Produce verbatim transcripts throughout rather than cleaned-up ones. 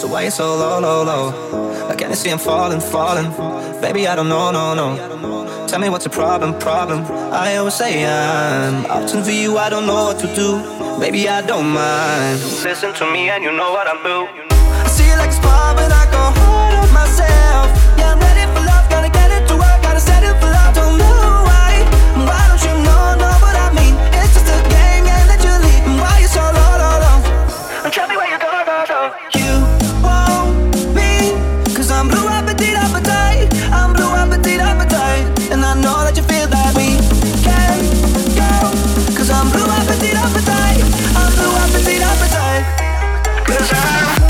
So why you so low, low, low? I can't see I'm falling, falling. Baby, I don't know, no, no. Tell me what's the problem, problem. I always say I'm opting for you, I don't know what to do. Baby, I don't mind. Listen to me and you know what I'm do. I see it like a spark, but I go hard on myself. Yeah, I'm ready for love, gotta get it to work, gotta set it for love. Don't know why, why don't you know, know what I mean? It's just a game, yeah, let you leave. And why you so low, low, low? And tell me where you go, go, go. You want me, cause I'm blue appetite, appetite. I'm blue appetite, appetite. And I know that you feel that we can go, cause I'm blue appetite, appetite. I'm blue appetite, appetite. Cause I'm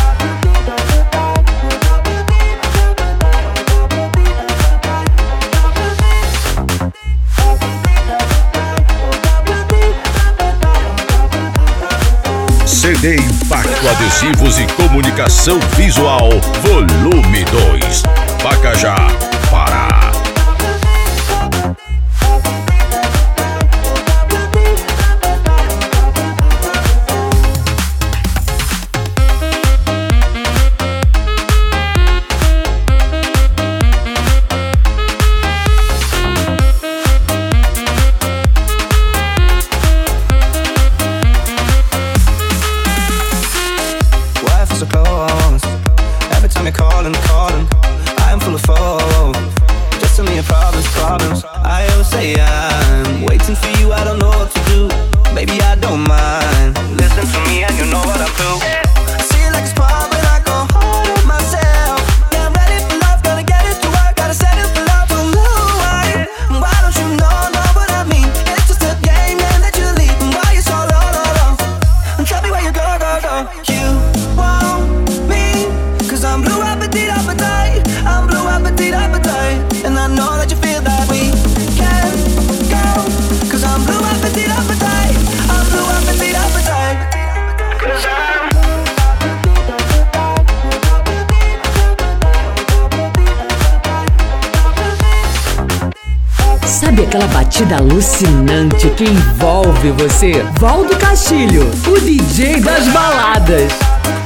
C D Impacto Adesivos e Comunicação Visual, volume dois, Pacajá, Pará. Sabe aquela batida alucinante que envolve você? Valdo Castilho, o D J das baladas.